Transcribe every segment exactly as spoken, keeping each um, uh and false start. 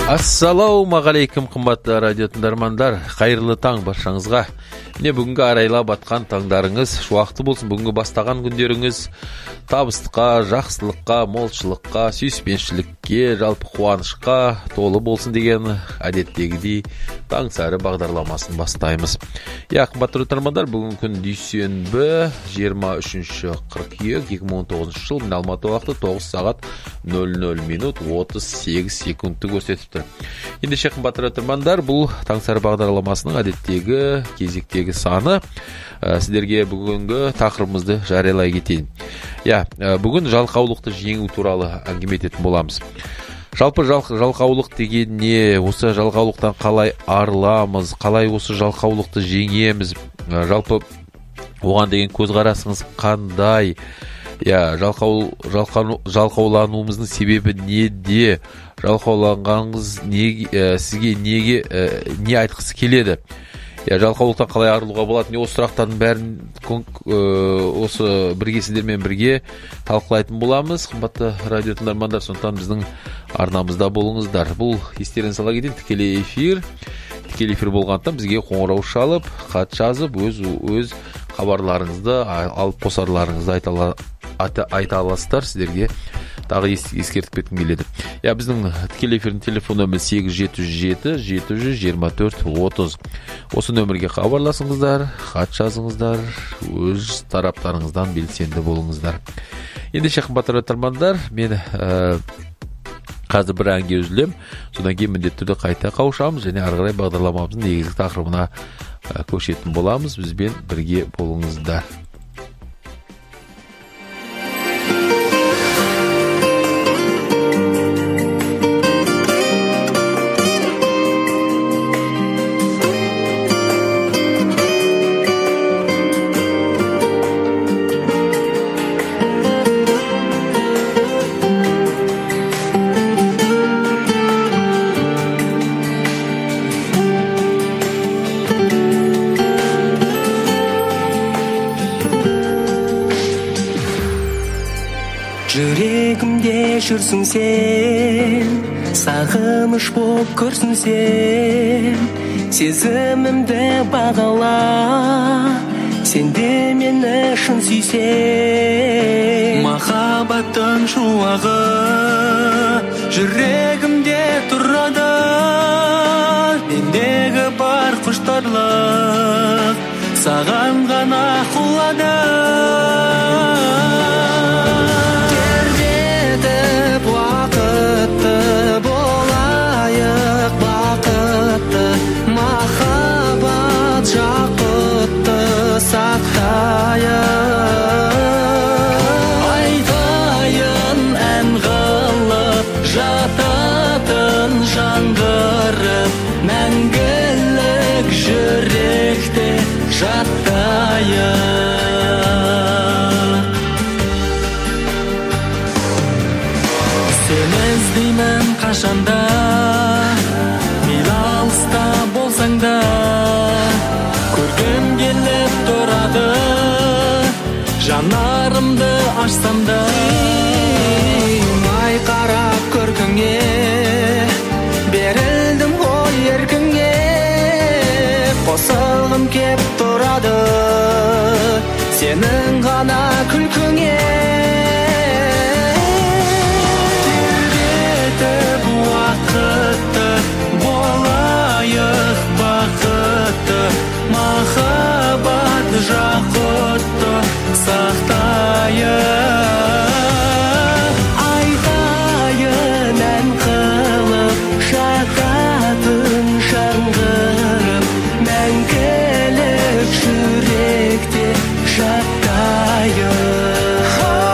Ассалаумағалейкум, қымбатты радио тыңдармандар, қайырлы таң баршаңызға. Міне бүгінгі арайлап атқан таңдарыңыз шуақты болсын. Бүгінгі бастаған күндеріңіз табыстыққа, жақсылыққа, молшылыққа, сүйіспеншілікке, жалпы қуанышқа толы болсын деген әдеттегідей таң сәрі бағдарламасын бастаймыз. Я, қымбатты тыңдармандар, бүгінгі күн дүйсенбі, жиырма үшінші қыркүйек екі мың он тоғызыншы жыл, мен Алматы уақыты тоғыз сағат нөл нөл минут отыз сегіз секундты көрсетіп тұр. Ендеше қымбатты тыңдармандар, бұл таң сәрі бағдарламасының әдеттегі кезектегі саны. Ә, сіздерге бүгінгі тақырыбымызды жариялай кетейін. Я, бүгін жалқаулықты жеңу туралы әңгіме ететін боламыз. Жалпы жал, жалқаулық деген не? Осы жалқаулықтан қалай арыламыз? Қалай осы жалқаулықты жеңеміз? Жалпы оған деген көзқарасыңыз қандай? Я, жалқау, жалқау, жалқаулануымыздың себебі неде? Жалқауланғаныңыз не, ә, сізге неге ә, не айтқысы келеді? Я, жалқаулықтан қалай арылуға болады? Не, осы сұрақтардың бәрін ә, осы бірге сіздермен бірге талқылайтын боламыз. Қымбатты радио тыңдармандар, сондықтан біздің арнамызда болыңыздар. Бұл естеріңізге сала кетейін, тікелей эфир. Тікелей эфир болғандықтан бізге қоңырау шалып, хат жазып, өз өз хабарларыңызды, алып қосарларыңызды айта, айта, айта аласыздар. Сіздерге тағы ескертіп кеткім келеді. Я, біздің тікелей эфирдің телефон нөмірі сегіз жеті жүз жеті жеті жүз жиырма төрт отыз. Осы нөмірге хабарласыңыздар, хат жазыңыздар, өз тараптарыңыздан белсенді болыңыздар. Ендеше қымбатты тыңдармандар, мен ә, қазір бір әнге үзілем. Содан кейін міндетті түрде қайта қауышамыз және ары қарай бағдарламамыздың негізгі тақырыбына ә, көшетін боламыз. Бізбен бірге болыңыздар. Жүрсің сен, сағыныш боп көрсің сен, сезімімді бағала, сен де мені шын сүйсең. Махаббаттың шуағы жүрегімде тұрады, мендегі бар құштарлық саған ғана құлады. Айтайын ән қылып, жататын жаңғырып, мәңгілік жүректе жаттайық. Сені іздеймін қашанда, мейлі алыста болсаң да, көргім келіп тұрады, жанарымды ашсам да. Ай қарап көркіңе, берілдім ғой еркіңе, қосылғым кеп тұрады, сенің ғана күлкіңе. Тербетіп уақытты, болайық бақытты, махаббат жақұтты сақтайық. Айтайын ән қылып, жататын жаңғырып, мәңгілік жүректе жаттайық.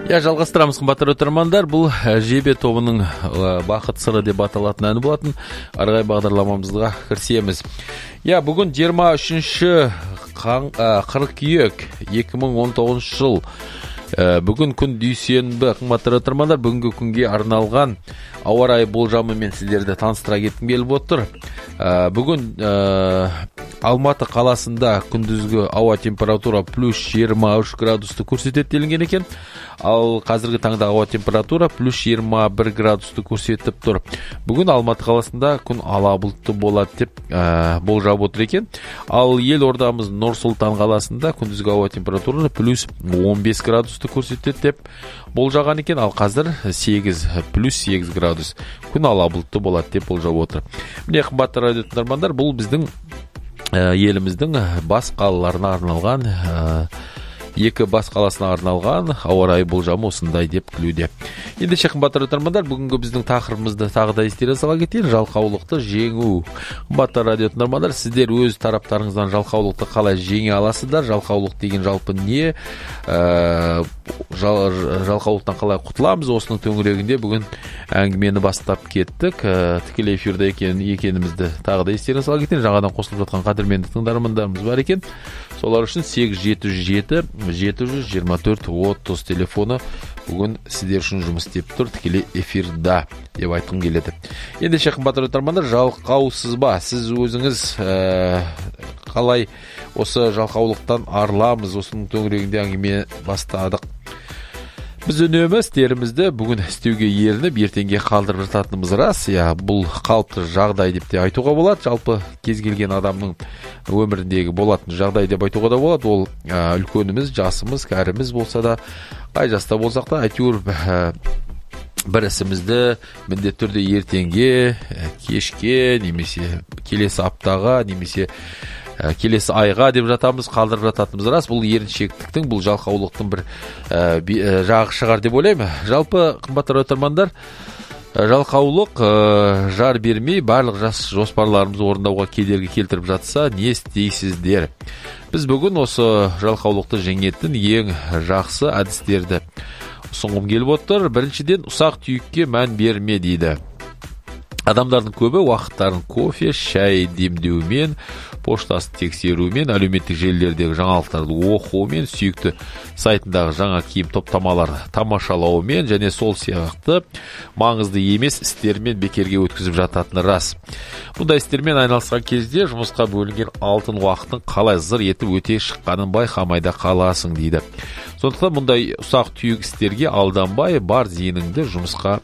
Я жалғастырамыз қымбатты тыңдармандар. Бұл жебе тобының бақыт сыры деп аталатын әні болатын. Арғай бағдарламамызға кірісеміз. Я бүгін жиырма үшінші қыркүйек екі мың он тоғызыншы жыл. Бүгін күн дүйсенбі. Қымбатты тыңдармандар, бүгінгі күнге арналған ауа райы болжамымен сіздерді таныстыра кеткім келіп отыр. Бүгін Алматы қаласында күндізгі ауа температура плюс жиырма үш градусты көрсетеді делінген екен. Ал қазіргі таңда ауа температура плюс жиырма бір градусты көрсетіп тұр. Бүгін Алматы қаласында күн ала бұлтты болады деп ә, болжап отыр екен. Ал елордамыз Нұр-Сұлтан қаласында күндізгі ауа температура плюс он бес градусты көрсетеді деп болжаған екен. Ал қазір сегіз плюс сегіз градус күн ала бұлтты болады деп болжап отыр. Міне қымбатты радио тыңдармандар, бұл біздің еліміздің бас қалаларына арналған, екі бас қаласына арналған ауа райы болжамы осындай деп күлуде. Ендеше қымбатты тыңдармандар, бүгінгі біздің тақырыбымызды тағы да естеріңізге сала кетейін: жалқаулықты жеңу. Қымбатты радио тыңдармандар, сіздер өз тараптарыңыздан жалқаулықты қалай жеңе аласыздар? Жалқаулық деген жалпы не? Ә, жал, жалқаулықтан қалай құтыламыз? Осының төңірегінде бүгін әңгімені бастап кеттік. Ә, тікелей эфирде екен, екенімізді тағы да естеріңізге сала кетейін. Жаңадан қосылып жатқан қадірменді тыңдармандарымыз бар екен. Солар үшін сегіз жеті жүз жеті жеті жүз жиырма төрт отыз телефоны бүгін сіздер үшін жұмыс істеп тұр, тікелей эфирда деп айтқым келеді. Ендеше қымбатты тыңдармандар, жалқаусыз ба? Сіз өзіңіз ә, қалай осы жалқаулықтан арыламыз? Осының төңірегінде әңгіме бастадық. Біз үнемі істерімізді бүгін істеуге ерініп, ертеңге қалдырып жататынымыз рас. Я, бұл қалыпты жағдай деп те айтуға болады. Жалпы кез келген адамның өміріндегі болатын жағдай деп айтуға да болады. Ол ә, үлкеніміз, жасымыз, кәріміз болса да, қай жаста болсақ та, әйтеуір ә, бір ісімізді міндетті түрде ертеңге, кешке, немесе келесі аптаға, немесе келесі айға деп жатамыз, қалдырып жататымыз рас. Бұл еріншектіктің, бұл жалқаулықтың бір ә, жағы шығар деп ойлаймын. Жалпы қымбатты тыңдармандар, жалқаулық ә, жар бермей барлық жас жоспарларымызды орындауға кедергі келтіріп жатса, не істейсіздер? Біз бүгін осы жалқаулықты жеңетін ең жақсы әдістерді ұсынғым келіп отыр. Біріншіден, ұсақ түйекке мән берме дейді. Адамдардың көбі уақыттарын кофе, шай демдеумен, поштасын тексерумен, әлеуметтік желілердегі жаңалықтарды оқумен, сүйікті сайтындағы жаңа киім топтамаларды тамашалаумен және сол сияқты маңызды емес істермен бекерге өткізіп жататыны рас. Бұндай істермен айналысқан кезде жұмысқа бөлінген алтын уақыттың қалай зыр етіп өте шыққанын байқамайда қаласың дейді. Сондықтан мұндай ұсақ түйек істерге алданбай, бар зейініңді жұмысқа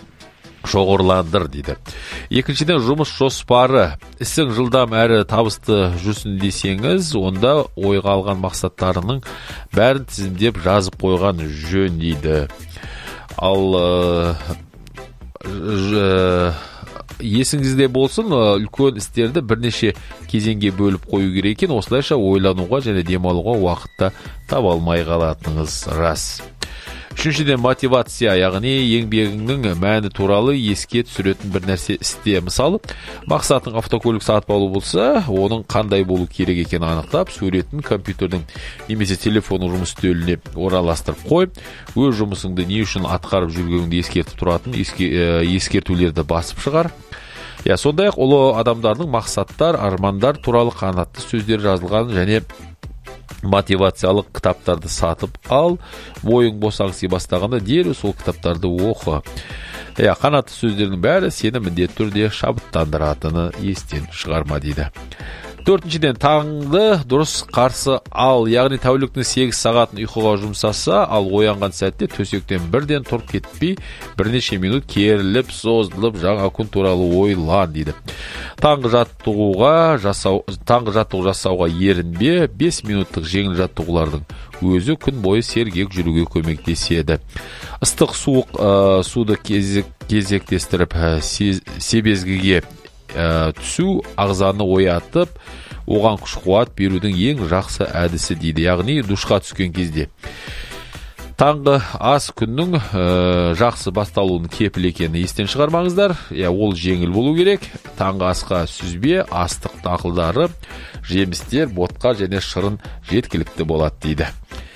шоғырландыр дейді. Екіншіден, жұмыс жоспары. Ісің жылдам әрі табысты жүрсін десеңіз, онда ойға алған мақсаттарының бәрін тізімдеп жазып қойған жөн дейді. Ал есіңізде болсын, үлкен істерді бірнеше кезеңге бөліп қою керек екен. Осылайша ойлануға және демалуға уақытта таба алмай қалатыныңыз рас. Үшіншіден, мотивация, яғни еңбегіңнің мәні туралы еске түсіретін бір нәрсе істе. Мысалы, мақсатың автокөлік сатып алу болса, оның қандай болу керек екенін анықтап, суретін компьютердің немесе телефонның жұмыс үстеліне орналастырып қой. Өз жұмысыңды не үшін атқарып жүргеніңді ескертіп тұратын еске, ескертулерді басып шығар. Я, сондай-ақ ұлы адамдардың мақсаттар, армандар туралы қанатты сөздер жазылған және мотивациялық кітаптарды сатып ал, ойың босаңси бастағанда дереу сол кітаптарды оқы. Иә, қанатты сөздердің бәрі сені міндетті түрде шабыттандыратыны естен шығарма дейді. Төртіншіден, таңды дұрыс қарсы ал, яғни тәуліктің сегіз сағатын ұйқыға жұмсаса, ал оянған сәтте төсектен бірден тұрып кетпей, бірнеше минут керіліп, созылып, жаңа күн туралы ойлан дейді. Таңғы жаттығуға жасау, таңғы жаттығу жасауға ерінбе, бес минуттық жеңіл жаттығулардың өзі күн бойы сергек жүруге көмектеседі. Ыстық суық ә, суды кезек, кезектестіріп, ә, себезгіге ә, түсу ағзаны оятып, оған күш-қуат берудің ең жақсы әдісі дейді. Яғни душқа түскен кезде таңғы ас күннің ә, жақсы басталуының кепіл екенін естен шығармаңыздар. Я, ол жеңіл болу керек. Таңғы асқа сүзбе, астық дақылдары, жемістер, ботқа және шырын жеткілікті болады дейді.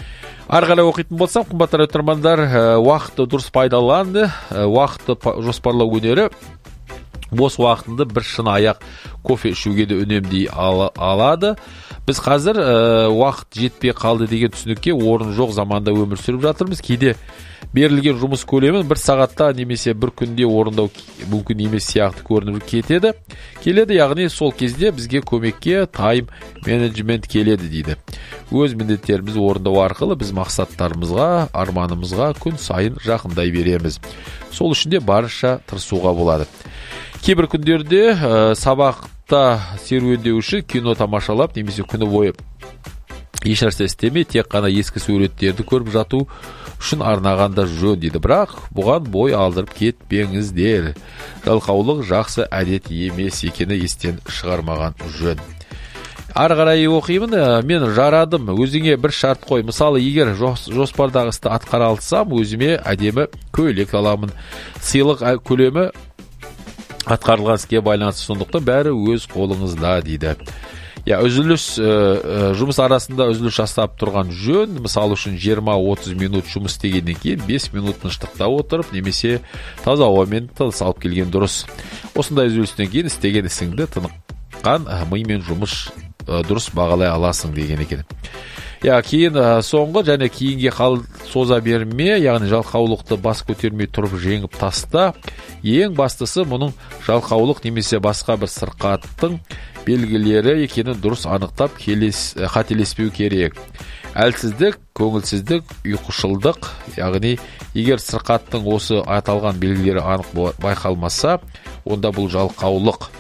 Ары қарай оқитын болсам, қымбатты радиотыңдармандар, уақытты дұрыс пайдаланды, уақытты жоспарлау өнері бос уақытында бір шыны аяқ кофе ішуге де үнемдей алады. Біз қазір уақыт жетпей қалды деген түсінікке орын жоқ заманда өмір сүріп жатырмыз. Кейде берілген жұмыс көлемін бір сағатта немесе бір күнде орындау мүмкін емес сияқты көрініп кетеді. Келеді, яғни сол кезде бізге көмекке тайм менеджмент келеді дейді. Өз міндеттерімізді орындау арқылы біз мақсаттарымызға, арманымызға күн сайын жақындай береміз. Сол үшін де барынша тырысуға болады. Кейбір күндерде ә, сабақта серуендеу үшін кино тамашалап немесе күні бойы ешнәрсе істемей тек қана ескі суреттерді көріп жату үшін арнағанда жөн дейді. Бірақ бұған бой алдырып кетпеңіздер. Жалқаулық жақсы әдет емес екені естен шығармаған жөн. Ары қарай оқимын, мен жарадым, өзіңе бір шарт қой. Мысалы, егер жоспардағы істі атқара алсам, өзіме әдемі көйлек аламын. Сыйлық көлемі атқарылған іске байланысты, сондықтан бәрі өз қолыңызда дейді. Я үзіліс, жұмыс арасында үзіліс жасап тұрған жөн. Мысалы үшін жиырма-отыз минут жұмыс істегеннен кейін бес минут тыныштықта отырып, немесе таза ауамен тыныс алып келген дұрыс. Осындай үзілістен кейін істеген ісіңді тыныққан мимен жұмыс дұрыс бағалай аласың деген екен. Я, кейін соңғы және кейінге қал соза берме, яғни жалқаулықты бас көтермей тұрып жеңіп таста. Ең бастысы мұның жалқаулық немесе басқа бір сырқаттың белгілері екенін дұрыс анықтап келес, қателеспеу керек. Әлсіздік, көңілсіздік, ұйқышылдық, яғни егер сырқаттың осы аталған белгілері анық байқалмаса, онда бұл жалқаулық.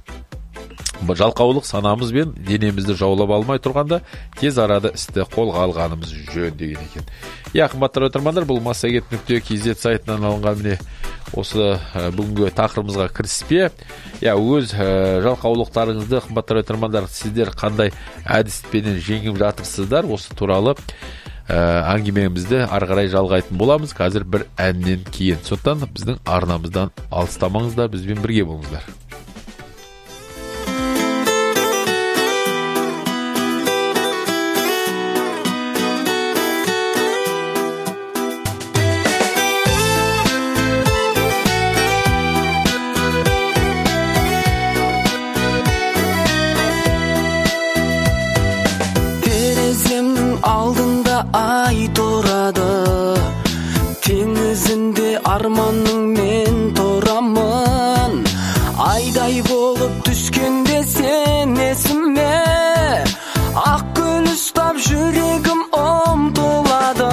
Жалқаулық санамыз бен денемізді жаулап алмай тұрғанда тез арада істі қолға алғанымыз жөн деген екен. Я, қымбатты радиотыңдармандар, бұл массагет нүкте кз сайтынан алынған міне осы бүгінгі тақырыбымызға кіріспе. Я, өз жалқаулықтарыңызды, қымбатты радиотыңдармандар, сіздер қандай әдіспенен жеңіп жатырсыздар, осы туралы әңгімемізді ары қарай жалғайтын боламыз. Қазір бір әннен кейін. Сондықтан біздің арнамыздан алыстамаңыздар, бізбен бірге болыңыздар. Ай тұрады, теңізінде арманның мен тұрамын. Айдай болып түскенде сен есіме, ақ гүл ұстап жүрегім ұмтылады.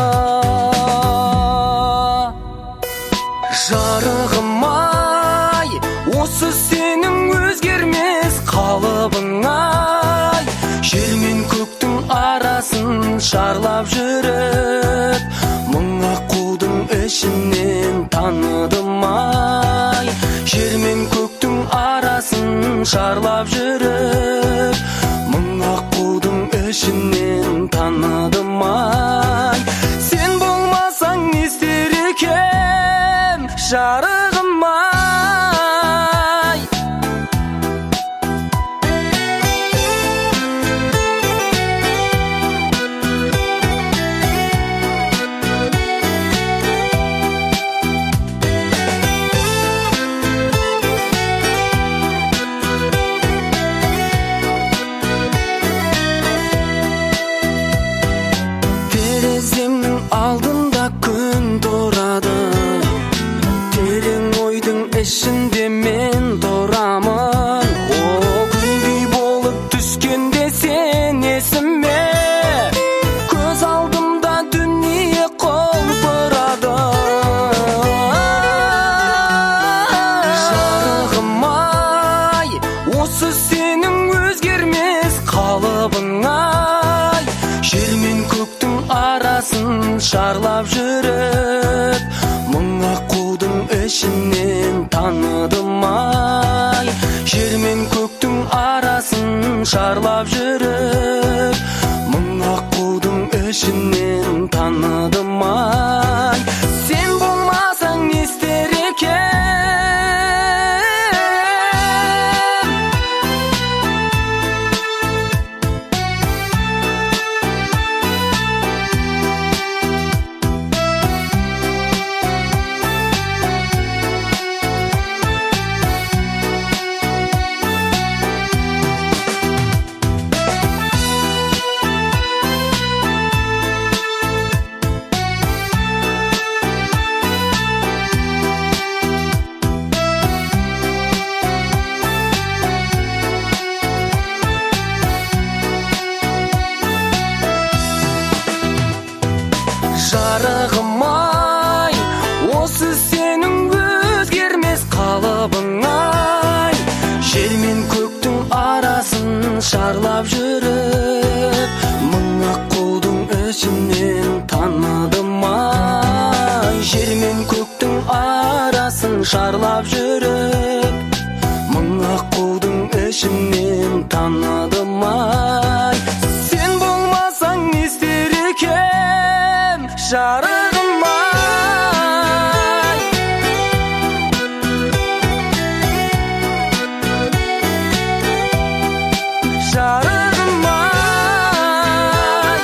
Жарығым ай, осы сенің өзгермес қалыбың ай. Жер мен көктің арасын шарлап жүріп, мың аққудың ішінен таныдым ай. Жер мен көктің арасын шарлап жүріп, мың аққудың ішінен таныдым ай. Сен болмасаң не істер екем, жарығым ай. Ішінде мен тұрамын, о күндей болып түскенде сен есіме, көз алдымда дүние құлпырады. Жарығым ай, осы сенің өзгермес қалыбың ай. Жер мен көктің арасын шарлап жүріп, мың аққудың ішінен таныдым ай. Жер мен көктің арасын шарлап жүріп, мың аққудың ішінен таныдым ай. Сен болмасаң не істер екем. шарлап жүріп, мың аққудың ішінен таныдым ай. Жер мен көктің арасын шарлап жүріп, мың аққудың ішінен таныдым ай. Сен болмасаң не істер екем, жарығым ай. Жарығым ай.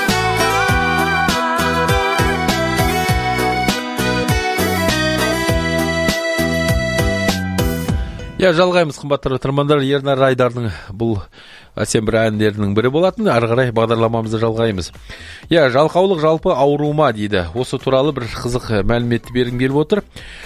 Я жалғаймыз, қымбатты тыңдармандар. Ернар Айдардың бұл әсем бір әндерінің бірі болатын. Ары қарай бағдарламамызды жалғаймыз. Я жалқаулық жалпы ауру ма дейді. Осы туралы бір қызық мәліметті бергім келіп отыр.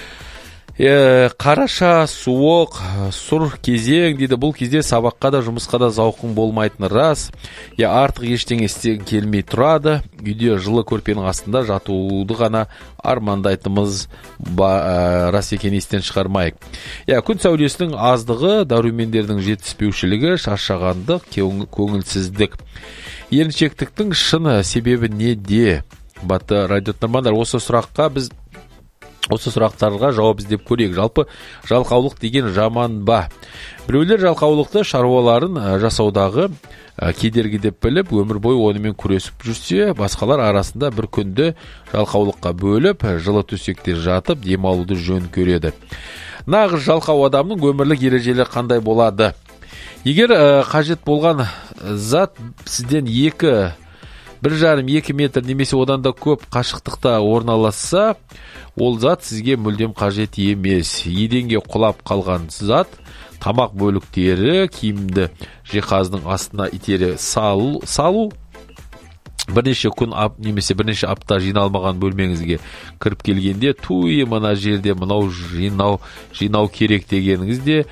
Е, қараша, суық, сұр кезең дейді. Бұл кезде сабаққа да жұмысқа да зауқың болмайтыны рас. Я артық ештеңе істегің келмей тұрады. Үйде жылы көрпенің астында жатуды ғана армандайтынымыз ба, ә, рас екен, естен шығармайық. Я күн сәулесінің аздығы, дәрумендердің жетіспеушілігі, шаршағандық, көңілсіздік. Еріншектіктің шын себебі неде? Баты радио тыңдармандар, осы сұраққа біз Осы сұрақтарға жауап іздеп көрейік. Жалпы жалқаулық деген жаман ба? Біреулер жалқаулықты шаруаларын жасаудағы кедергі деп біліп, өмір бойы онымен күресіп жүрсе, басқалар арасында бір күнді жалқаулыққа бөліп, жылы төсекте жатып, демалуды жөн көреді. Нағыз жалқау адамның өмірлік ережелері қандай болады? Егер ә, қажет болған зат сізден екі бір жарым екі метр немесе одан да көп қашықтықта орналасса, ол зат сізге мүлдем қажет емес. Еденге құлап қалған зат, тамақ бөліктері, киімді жиһаздың астына итере салу, салу бірнеше күн ап, немесе бірнеше апта жиналмаған бөлмеңізге кіріп келгенде, туй мына жерде мынау жинау жинау керек дегеніңізде,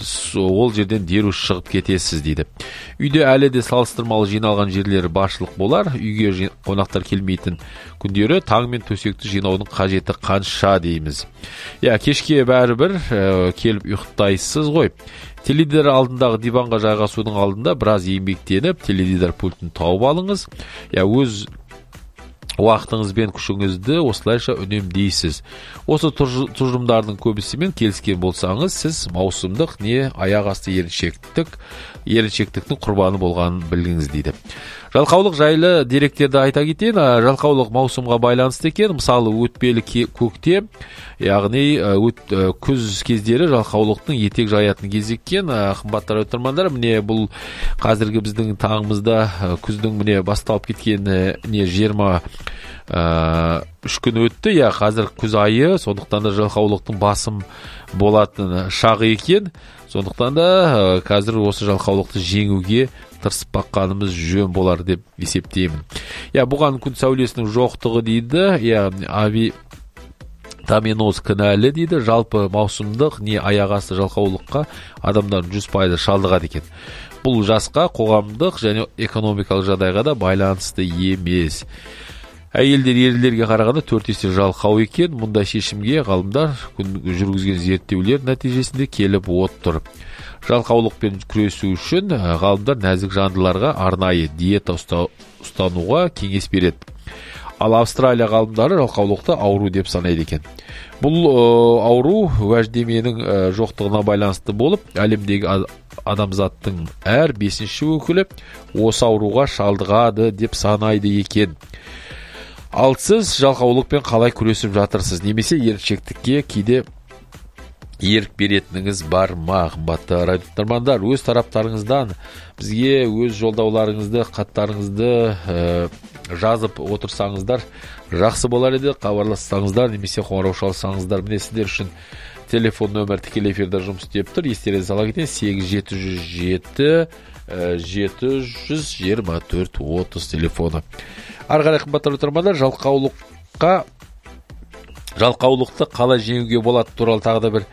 ол жерден деру шығып кетесіз дейді. Үйде әлі де салыстырмалы жиналған жерлері баршылық болар. Үйге қонақтар келмейтін күндері таң мен төсекті жинаудың қажеті қанша дейміз. Я, кешке бәрібір ә, келіп ұйықтайсыз ғой. Теледидар алдындағы диванға жайғасудың алдында біраз еңбектеніп, теледидар пультін тауып алыңыз. Я, өз уақытыңыз бен күшіңізді осылайша үнемдейсіз. Осы тұжырымдардың көбісімен келіскен болсаңыз, сіз маусымдық не аяқ асты еріншектік, еріншектіктің құрбаны болғанын біліңіз дейді. Жалқаулық жайлы деректерді айта кетейін. Жалқаулық маусымға байланысты екен. Мысалы, өтпелі көктем, яғни өт, күз кездері жалқаулықтың етек жаятын кез екен. Қымбатты тыңдармандар, міне бұл қазіргі біздің таңымызда күздің міне басталып кеткеніне жиырма үш күн өтті. Я, қазір күз айы, сондықтан да жалқаулықтың басым болатын шағы екен. Сондықтан да қазір осы жалқаулықты жеңуге тырысып баққанымыз жөн болар деп есептеймін. Я, бұған күн сәулесінің жоқтығы дейді. Я, ави таминоз кінәлі дейді. Жалпы маусымдық не аяқ асты жалқаулыққа адамдар жүз пайыз шалдығады екен. Бұл жасқа, қоғамдық және экономикалық жағдайға да байланысты емес. Әйелдер ерлерге қарағанда төрт есе жалқау екен. Мұндай шешімге ғалымдар жүргізген зерттеулер нәтижесінде келіп отыр. Жалқаулықпен күресу үшін ғалымдар нәзік жандыларға арнайы диета ұстануға кеңес береді. Ал Австралия ғалымдары жалқаулықты ауру деп санайды екен. Бұл ауру уәждеменің жоқтығына байланысты болып, әлемдегі адамзаттың әр бесінші өкілі осы ауруға шалдығады деп санайды екен. Ал сіз жалқаулықпен қалай күресіп жатырсыз? Немесе еріншектікке кейде ерік беретініңіз бар ма? Қымбатты радио тыңдармандар, өз тараптарыңыздан бізге өз жолдауларыңызды, хаттарыңызды ә, жазып отырсаңыздар жақсы болар еді. Хабарлассаңыздар немесе қоңырау шалсаңыздар, міне сіздер үшін телефон нөмір тікелей эфирде жұмыс істеп тұр. Естеріңізге сала кетейін, сегіз жеті жүз жеті жеті жүз жиырма төрт отыз телефоны. Ары қарай қымбатты тыңдармандар, жалқаулыққа жалқаулықты қалай жеңуге болады туралы тағы да бір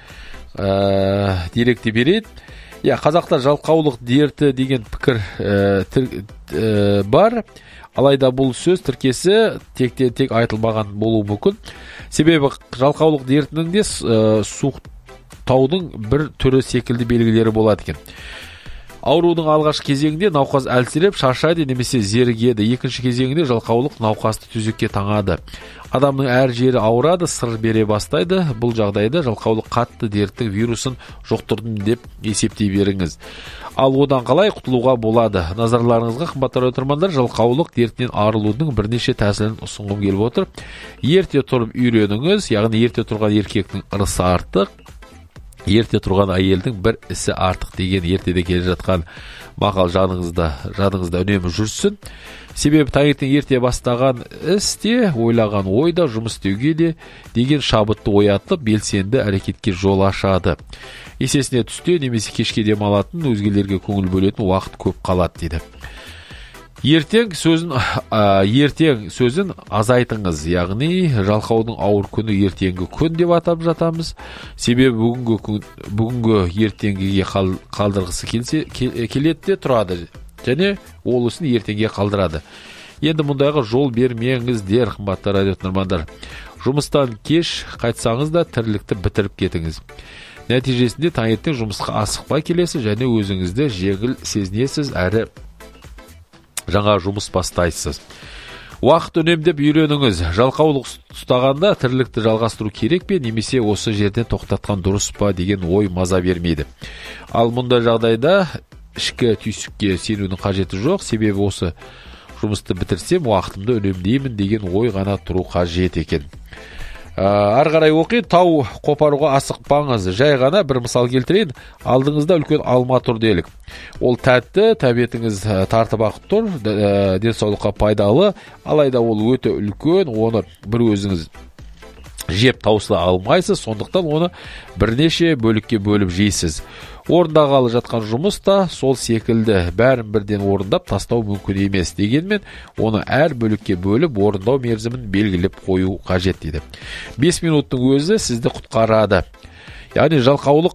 ә, деректі берейін. Я, қазақта жалқаулық дерті деген пікір ә, тір, ә, бар. Алайда бұл сөз тіркесі тектен тек айтылмаған болуы мүмкін. Себебі жалқаулық дертінің де ә, суықтаудың бір түрі секілді белгілері болады екен. Аурудың алғашқы кезеңінде науқас әлсіреп, шаршайды немесе зерігеді. Екінші кезеңінде жалқаулық науқасты төсекке таңады. Адамның әр жері ауырады, сыр бере бастайды. Бұл жағдайда жалқаулық қатты дерттің вирусын жұқтырдым деп есептей беріңіз. Ал одан қалай құтылуға болады? Назарларыңызға, қымбатты радиотыңдармандар, жалқаулық дертінен арылудың бірнеше тәсілін ұсынғым келіп отыр. Ерте тұрып үйреніңіз, яғни ерте тұрған еркектің ырысы артық, ерте тұрған әйелдің бір ісі артық деген ертеде келе жатқан мақал жадыңызда, жадыңызда үнемі жүрсін. Себебі таңертең ерте бастаған істе, ойлаған ойда, жұмыс істеуге де деген шабытты оятып, белсенді әрекетке жол ашады. Есесіне түсте немесе кешке демалатын, өзгелерге көңіл бөлетін уақыт көп қалады дейді. Ертең сөзін ә, ертең сөзін азайтыңыз, яғни жалқаудың ауыр күні ертеңгі күн деп атап жатамыз. Себебі бүгінгі күн, бүгінгі ертеңгіге қалдырғысы келсе келеді де тұрады, және ол ісін ертеңге қалдырады. Енді мұндайға жол бермеңіздер, қымбатты радиотыңдармандар. Жұмыстан кеш қайтсаңыз да тірлікті бітіріп кетіңіз. Нәтижесінде таңертең жұмысқа асықпай келесіз және өзіңізді жеңіл сезінесіз, әрі жаңа жұмыс бастайсыз. Уақыт үнемдеп үйреніңіз. Жалқаулық ұстағанда тірлікті жалғастыру керек пе, немесе осы жерден тоқтатқан дұрыс па деген ой маза бермейді. Ал мұндай жағдайда ішкі түйсікке сенудің қажеті жоқ, себебі осы жұмысты бітірсем уақытымды үнемдеймін деген ой ғана тұру қажет екен. Ары қарай оқи, тау қопаруға асықпаңыз. Жай ғана бір мысал келтірейін. Алдыңызда үлкен алма тұр делік. Ол тәтті, тәбетіңіз тартып ақ тұр, денсаулыққа пайдалы, алайда ол өте үлкен, оны бір өзіңіз жеп таусыла алмайсыз, сондықтан оны бірнеше бөлікке бөліп жейсіз. Орындағалы жатқан жұмыс та сол секілді, бәрін бірден орындап тастау мүмкін емес. Дегенмен, оны әр бөлікке бөліп орындау мерзімін белгілеп қою қажет дейді. бес минуттың өзі сізді құтқарады. Яғни жалқаулық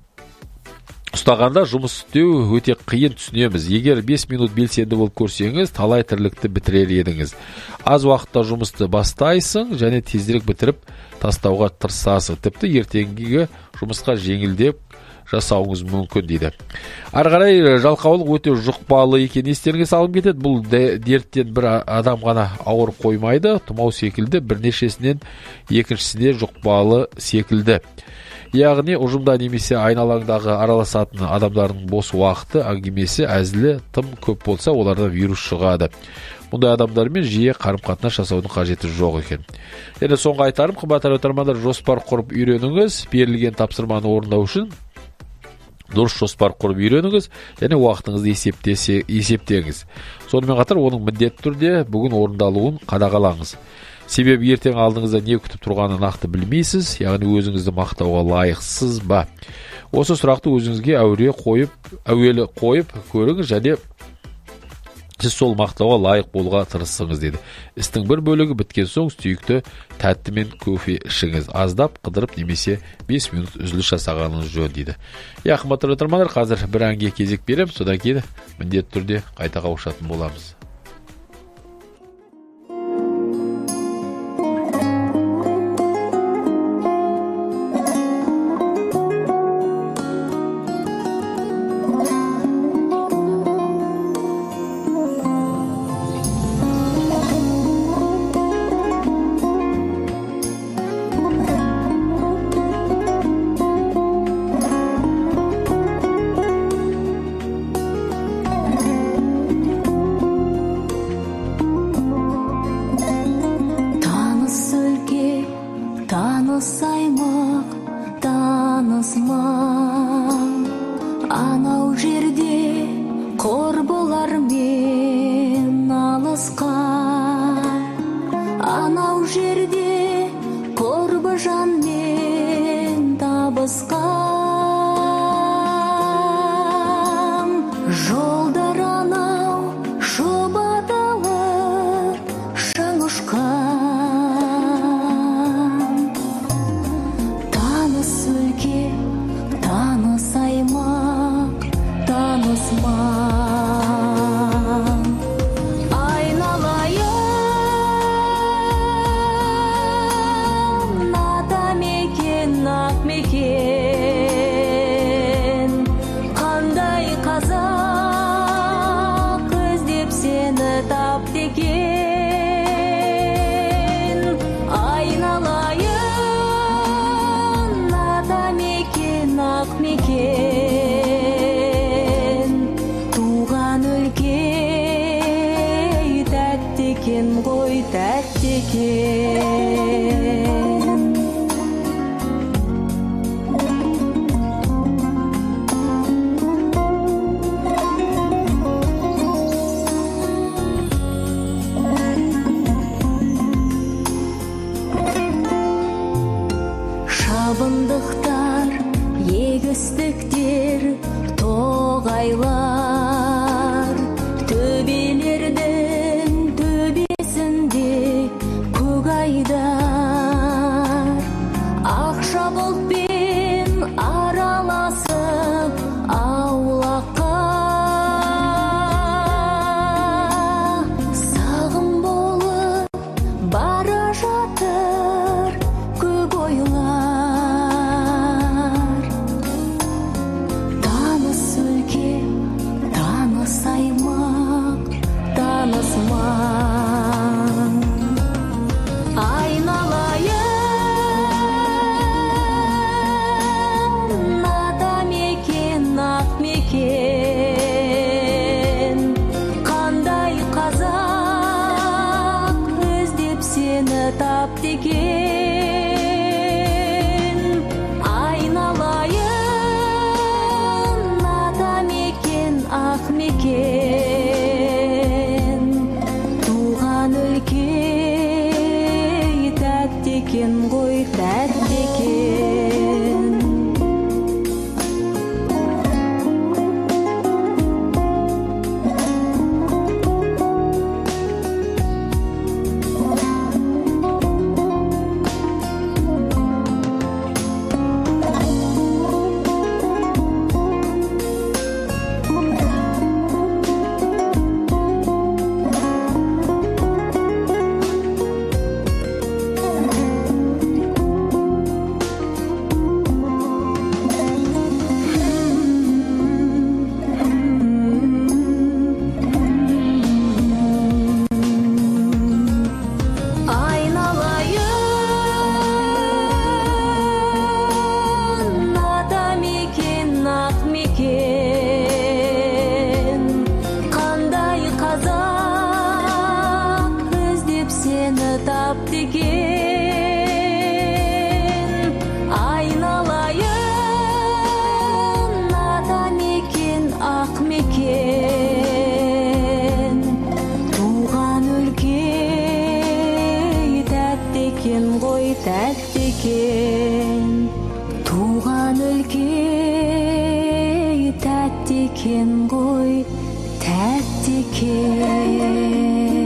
ұстағанда жұмыс істеу өте қиын, түсінеміз. Егер бес минут белсенді болып көрсеңіз, талай тірлікті бітірер едіңіз. Аз уақытта жұмысты бастайсың және тезірек бітіріп тастауға тырысасың. Тіпті ертеңгі жұмысқа жеңілдеп жасауыңыз мүмкін дейді. Ары қарай жалқаулық өте жұқпалы екен естеріңізге салып кетеді. Бұл дерттен бір адам ғана ауырып қоймайды, тұмау секілді бірнешесінен екіншісіне жұқпалы секілді. Яғни ұжымда немесе айналаңдағы араласатын адамдардың бос уақыты, әңгімесі, әзілі тым көп болса, олардан вирус шығады. Мұндай адамдармен жиі қарым-қатынас жасаудың қажеті жоқ екен. Және соңғы айтарым, қымбатты радиотыңдармандар, жоспар құрып үйреніңіз. Берілген тапсырманы орындау үшін дұрыс жоспар құрып үйреніңіз және уақытыңызды есептеңіз. Сонымен қатар оның міндетті түрде бүгін орындалуын қадағалаңыз. Себебі ертең алдыңызда не күтіп тұрғанын нақты білмейсіз, яғни өзіңізді мақтауға лайықсыз ба? Осы сұрақты өзіңізге әуре қойып, әуелі қойып көріңіз және сіз сол мақтауға лайық болуға тырысыңыз дейді. Істің бір бөлігі біткен соң сүйікті тәтті мен кофе ішіңіз. Аздап қыдырып немесе бес минут үзіліс жасағаныңыз жөн дейді. Я, қымбатты радиотыңдармандар, қазір бір әнге кезек берем, содан кейін міндетті түрде қайта қауышатын боламыз. сені тапты екен. Айналайын ата мекен, ақ мекен, туған өлке тәтті екен ғой, тәтті екен. Шабындықтар, егістіктер, тоғайлар, төбелердің төбесінде көк айдар, ақша бұлтпен араласып аулаққа, сағым болып бара жатыр көк ойлар. Айналайын ата мекен, ақ мекен, қандай қазақ іздеп сені тапты екен. Айналайын ата мекен, ақ мекен, туған өлке тәтті екен ғой, тәтті екен. Айналайын ата мекен, ақ мекен, қандай қазақ іздеп сені тапты екен. Айналайын ата мекен, ақ мекен, туған өлке тәтті екен ғой, тәтті екен. Туған өлке тәтті екен ғой, тәтті екен.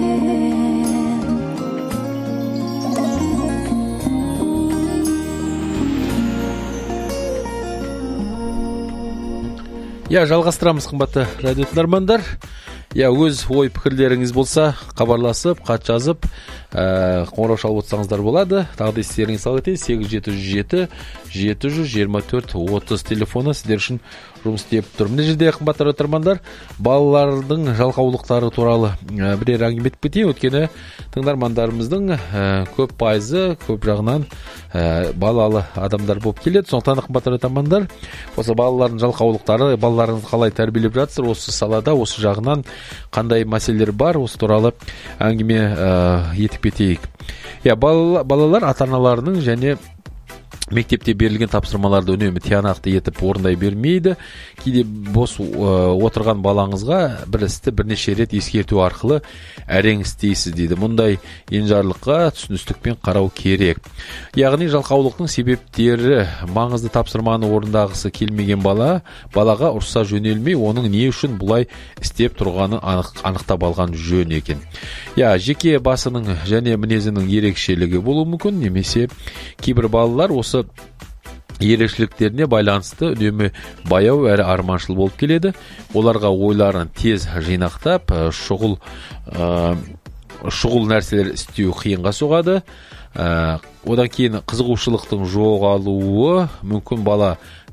Я жалғастырамыз қымбатты радио тыңдармандар. Я өз ой пікірлеріңіз болса, хабарласып, хат жазып, қоңырау шалып отырсаңыздар болады. Тағы да естеріңізге сала кетейін, сегіз жеті жүз жеті жеті жүз жиырма төрт отыз телефоны сіздер үшін жұмыс істеп тұр. Мына жерде қымбатты радио тыңдармандар, балалардың жалқаулықтары туралы бірер әңгіме етіп кетейін. Өйткені тыңдармандарымыздың көп пайызы көп жағынан балалы адамдар болып келеді. Сондықтан қымбатты радио тыңдармандар, осы балалардың жалқаулықтары, балаларыңызды қалай тәрбиелеп жатсыздар, осы салада, осы жағынан қандай мәселелер бар, осы туралы әңгіме етіп кетейік. Я балалар ата-аналарының және мектепте берілген тапсырмаларды үнемі тиянақты етіп орындай бермейді. Кейде бос отырған балаңызға бір істі бірнеше рет ескерту арқылы әрең істейсіз дейді. Мұндай енжарлыққа түсіністікпен қарау керек. Яғни жалқаулықтың себептері, маңызды тапсырманы орындағысы келмеген бала, балаға ұрса жөнелмей, оның не үшін бұлай істеп тұрғанын анықтап алған жөн екен. Я жеке басының және мінезінің ерекшелігі болуы мүмкін, немесе кейбір балалар осы ерекшеліктеріне байланысты үнемі баяу әрі арманшыл болып келеді. Оларға ойларын тез жинақтап, шұғыл шұғыл нәрселер істеу қиынға соғады. Одан кейін қызығушылықтың жоғалуы мүмкін, бала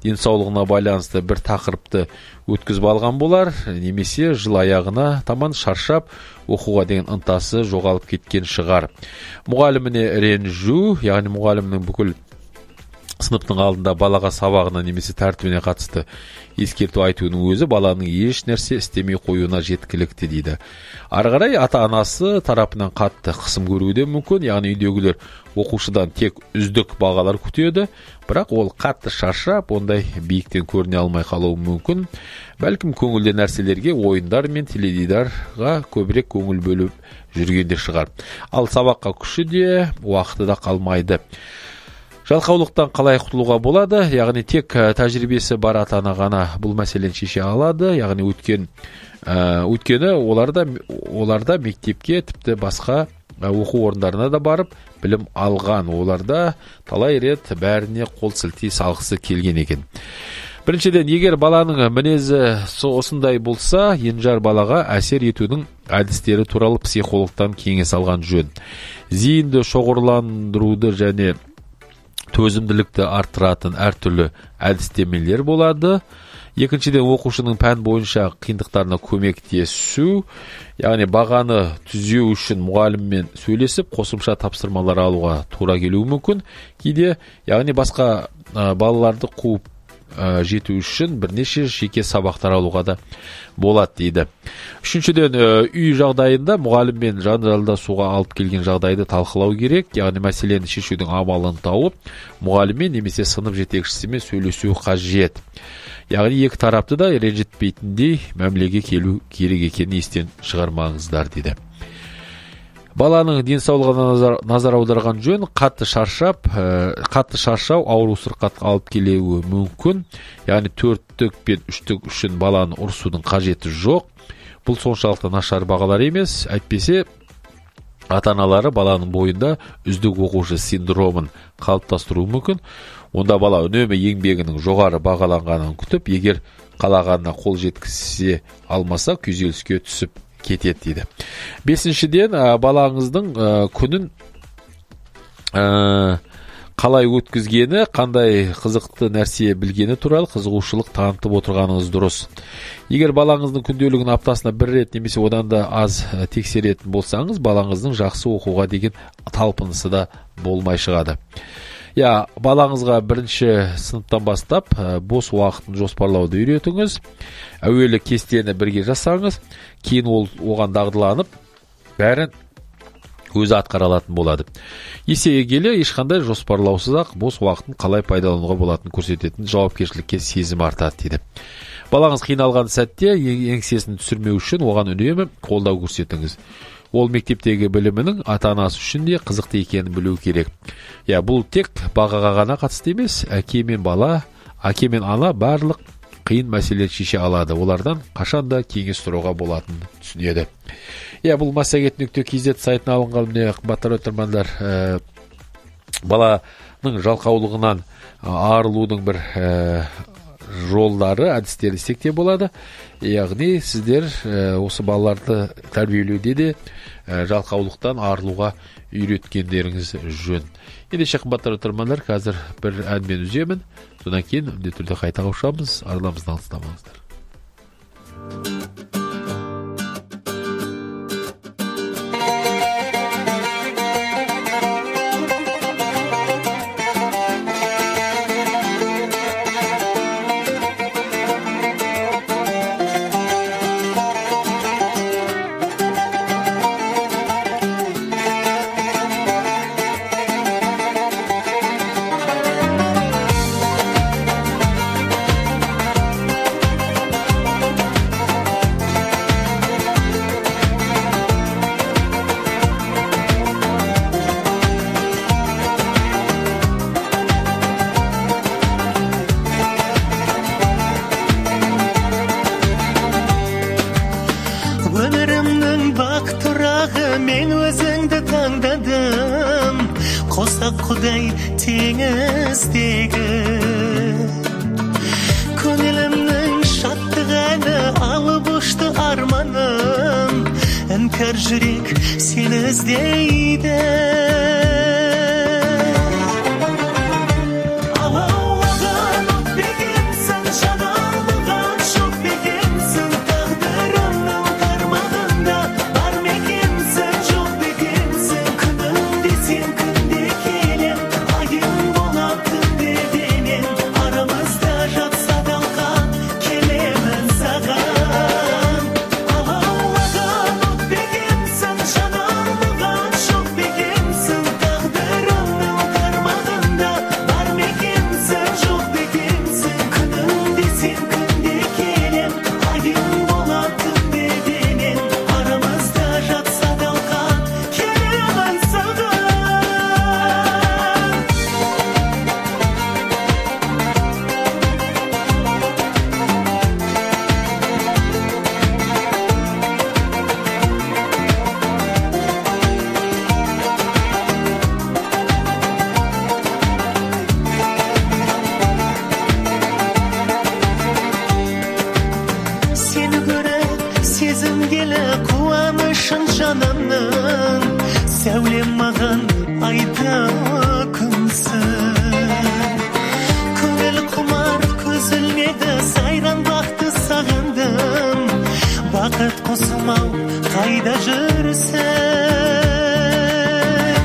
денсаулығына байланысты бір тақырыпты өткізіп алған болар, немесе жыл аяғына таман шаршап оқуға деген ынтасы жоғалып кеткен шығар. Мұғаліміне ренжу, яғни мұғалімнің бүкіл сыныптың алдында балаға сабағына немесе тәртібіне қатысты ескерту айтуының өзі баланың еш нәрсе істемей қоюына жеткілікті дейді. Ары қарай ата-анасы тарапынан қатты қысым көруі де мүмкін, яғни үйдегілер оқушыдан тек үздік бағалар күтеді, бірақ ол қатты шаршап, ондай биіктен көріне алмай қалуы мүмкін. Бәлкім көңілді нәрселерге, ойындар мен теледидарға көбірек көңіл бөліп жүргенде шығар. Ал сабаққа күші де, уақыты да қалмайды. Жалқаулықтан қалай құтылуға болады? Яғни тек тәжірибесі бар ата-ана ғана бұл мәселені шеше алады. Яғни өткен өткені оларда оларда мектепке, тіпті басқа оқу орындарына да барып білім алған. Оларда талай рет бәріне қол сілтей салғысы келген екен. Біріншіден, егер баланың мінезі осындай болса, енжар балаға әсер етудің әдістері туралы психологтан кеңес алған жөн. Зейінді шоғырландыруды және төзімділікті арттыратын әртүрлі әдістемелер болады. Екіншіден, оқушының пән бойынша қиындықтарына көмектесу, яғни бағаны түзеу үшін мұғаліммен сөйлесіп, қосымша тапсырмалар алуға тура келуі мүмкін. Кейде, яғни басқа балаларды қуып жету үшін бірнеше жеке сабақтар алуға да болады дейді. Үшіншіден, үй жағдайында мұғаліммен жанжалдасуға алып келген жағдайды талқылау керек, яғни мәселені шешудің амалын тауып, мұғаліммен немесе сынып жетекшісімен сөйлесу қажет. Яғни екі тарапты да ренжітпейтіндей мәмілеге келу керек екенін естен шығармаңыздар дейді. Баланың денсаулығына назар, назар аударған жөн, қатты шаршап, қатты шаршау ауру сырқатқа алып келуі мүмкін. Яғни төрттік пен үштік үшін баланы ұрсудың қажеті жоқ. Бұл соншалықты нашар бағалар емес, әйтпесе ата-аналары баланың бойында үздік оқушы синдромын қалыптастыруы мүмкін. Онда бала үнемі еңбегінің жоғары бағаланғанын күтіп, егер қалағанына қол жеткізе алмаса, күйзеліске түсіп кетеді дейді. Бесіншіден, балаңыздың күнін қалай өткізгені, қандай қызықты нәрсе білгені туралы қызығушылық танытып отырғаныңыз дұрыс. Егер балаңыздың күнделігін аптасына бір рет немесе одан да аз тексеретін болсаңыз, балаңыздың жақсы оқуға деген талпынысы да болмай шығады. Я, балаңызға бірінші сыныптан бастап бос уақытын жоспарлауды үйретіңіз. Әуелі кестені бірге жасаңыз, кейін ол оған дағдыланып, бәрін өзі атқара алатын болады. Есеге келе ешқандай жоспарлаусыз-ақ бос уақытын қалай пайдалануға болатынын көрсететін жауапкершілікке сезім артады дейді. Балаңыз қиналған сәтте еңсесін түсірмеу үшін оған үнемі қолдау көрсетіңіз. Ол мектептегі білімінің ата-анасы үшін де қызықты екенін білу керек. Я, бұл тек бағаға ғана қатысты емес, әке мен бала, әке мен ана барлық қиын мәселені шеше алады. Олардан қашанда кеңес сұруға болатынын түсінеді. Я, бұл массагет нүкте кз сайтына алынған міне қымбатты тыңдармандар, баланың жалқаулығынан арылудың бір жолдары, әдістері істекте болады. Яғни сіздер осы балаларды тәрбиелеуде де жалқаулықтан арылуға үйреткендеріңіз жөн. Ендеше қымбатты тыңдармандар, қазір бір әнмен үземін. Содан кейін міндетті түрде қайта қауышамыз. Арнамыздан алыстамаңыздар. Құдай теңіздегі көңілімнің шаттық әні алып ұшты арманым іңкәр жүрек сені іздейді алаулаған от бекер қайда жүрсің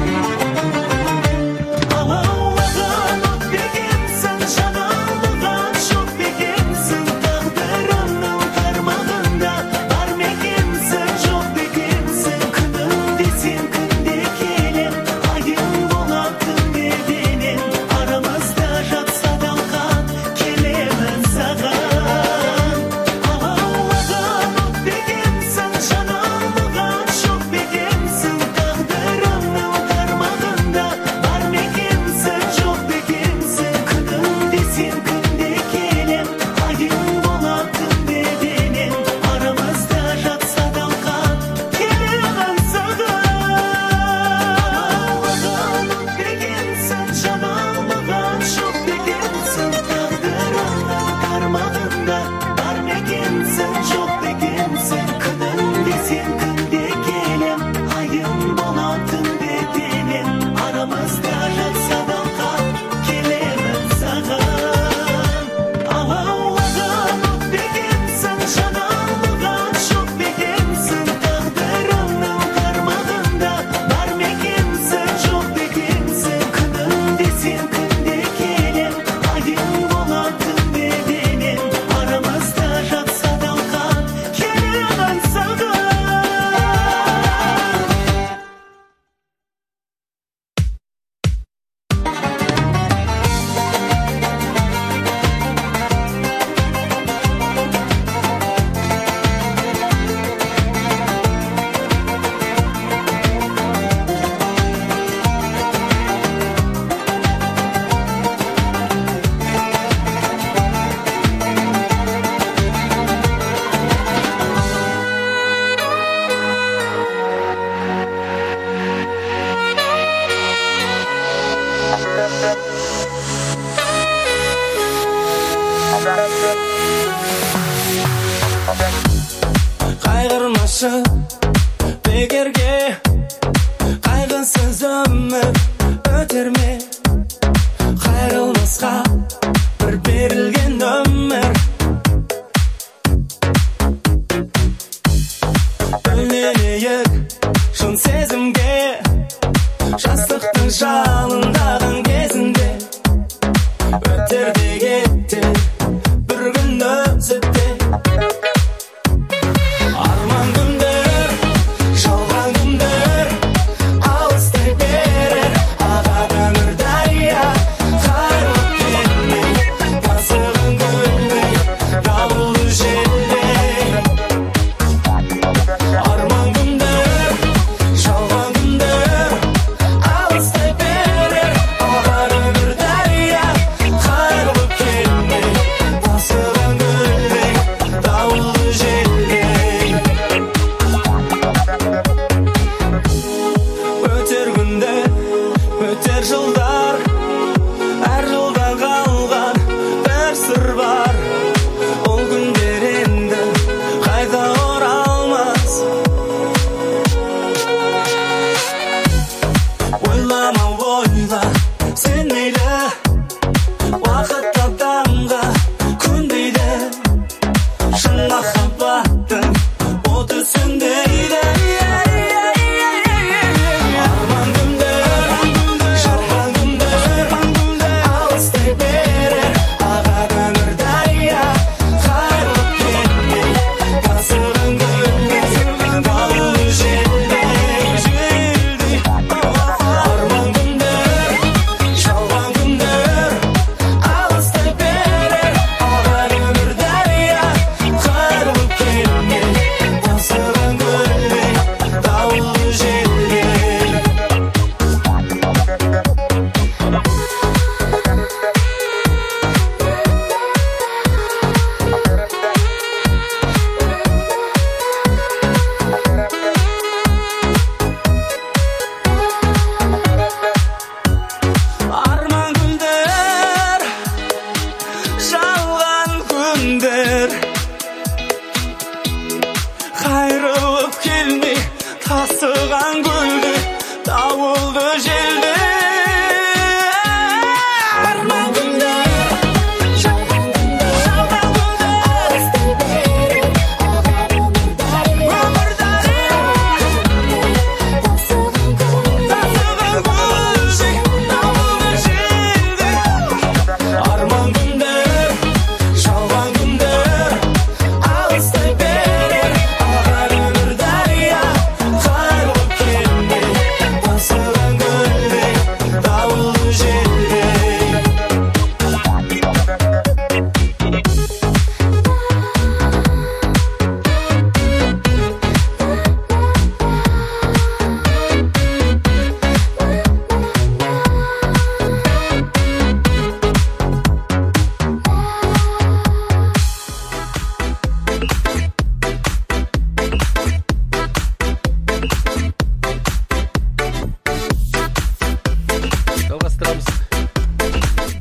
алаулаған от бекенсің жаналған шоқ бекенсің тағдырымның тармағында бар мекенсің жоқ бекенсің күнімде сен күнде келем айым болатын беденен арамызда жатса далқан келемін саған алаулаған от бекенсің жаналған шоқ бекенсің тағдырымның тармағында бар мекенсің жоқ бекенсің күнімде сен күнде келем айым болатын беденен арамызда жатса далқан келемін саған алаулаған от бекенсің жаналған шоқ бекенсің тағдырымның тармағында бар мекенсің жоқ бекенсің күнімде сен күнде келем айым болатын беденен арамызда жатса далқан келемін саған алаулаған от бекенсің жаналған шоқ бекенсің тағдырымның тармағында бар мекенсің жоқ бекенсің күнімде сен күнде келем айым болатын беденен арамызда жатса далқан келемін саған қайғырмашы бекерге қайғысыз өмір өтер ме қайрылмасқа бір берілген өмір бөленейік шын сезімге жастықтың жалындаған кезінде өтер де кетер бір күн өзіде арман күндер жалған күндер алыстай берер ағады өмір дария қайырлы келмей тасыған гүлдей дауылды желдей арман күндер жалған күндер алыстай берер ағады өмір дария қайырлы келмей тасыған гүлдей дауылды желдей өтер күндер өтер жылдар әр жылда қалған бір сыр бар ол күндер енді қайта оралмас ойлама ойла сен мейлі уақыт адамға көнбейді шын махаббаттың оты сөнбейді арман күндер жалған күндер алыстай берер ағады өмір дария қайырлы келмей тасыған гүлдей дауылды желдей арман күндер жалған күндер алыстай берер ағады өмір дария қайырлы келмей тасыған гүлдей дауылды желдей арман күндер жалған күндер қайрылып келмей тасыған гүлдей дауылды желдей арман күндер жалған күндер алыстай берер ағады өмір дария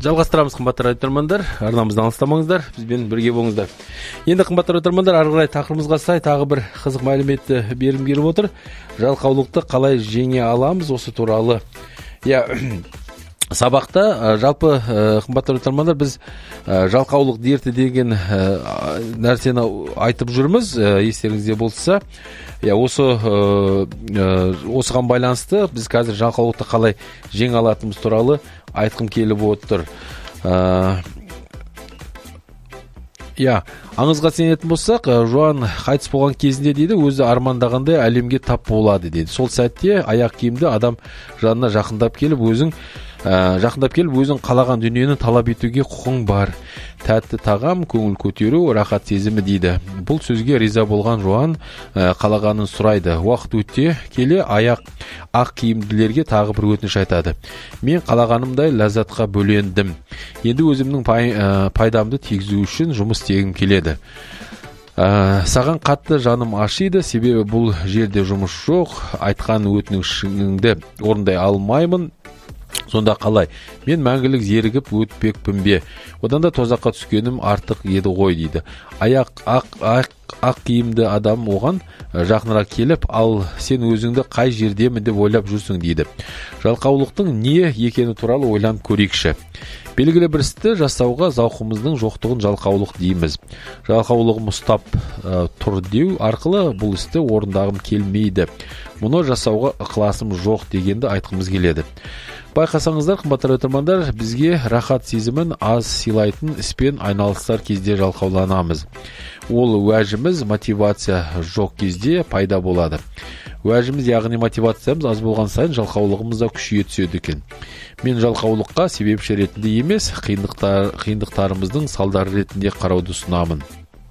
Жалғастырамыз, қымбатты радио тыңдармандар. Арнамыздан алыстамаңыздар, бізбен бірге болыңыздар. Енді қымбатты радио тыңдармандар, ары қарай тақырыбымызға сай тағы бір қызық мәліметті бергім келіп отыр. Жалқаулықты қалай жеңе аламыз, осы туралы. Я сабақта жалпы қымбатты радио тыңдармандар, біз жалқаулық дерті деген нәрсені айтып жүрміз. Естеріңізде болса, я осы осыған байланысты біз қазір жалқаулықты қалай жеңе алатынымыз туралы айтқым келіп отыр. Я, аңызға сенетін болсақ, Жуан қайтыс болған кезінде дейді, өзі армандағандай әлемге тап болады дейді. Сол сәтте аяқ киімді адам жанына жақындап келіп, өзің жақындап келіп, өзің қалаған дүниені талап етуге құқың бар. Тәтті тағам, көңіл көтеру, рахат сезімі дейді. Бұл сөзге риза болған Жуан қалағанын сұрайды. Уақыт өте келе аяқ ақ киімділерге тағы бір өтініш айтады. Мен қалағанымдай ләззатқа бөлендім. Енді өзімнің пай, пайдамды тигізу үшін жұмыс істегім келеді. Саған қатты жаным ашиды, себебі бұл жерде жұмыс жоқ. Айтқан өтінішіңді орындай алмаймын. Сонда қалай? Мен мәңгілік зерігіп өтпекпін бе? Одан да тозаққа түскенім артық еді ғой дейді. Аяқ ақ, ақ, ақ киімді адам оған жақынырақ келіп, ал сен өзіңді қай жердемін деп ойлап жүрсің дейді. Жалқаулықтың не екені туралы ойланып көрейікші. Белгілі бір істі жасауға зауқымыздың жоқтығын жалқаулық дейміз. Жалқаулығым ұстап ә, тұр деу арқылы бұл істі орындағым келмейді. Мұны жасауға ықыласым жоқ дегенді айтқымыз келеді. Байқасаңыздар, қымбатты радиотыңдармандар, бізге рахат сезімін аз сыйлайтын іспен айналыстар кезде жалқауланамыз. Ол уәжіміз мотивация жоқ кезде пайда болады. Уәжіміз, яғни мотивациямыз аз болған сайын жалқаулығымыз да күшейе түседі екен. Мен жалқаулыққа себепші ретінде емес, қиындықтар, қиындықтарымыздың салдары ретінде қарауды ұсынамын.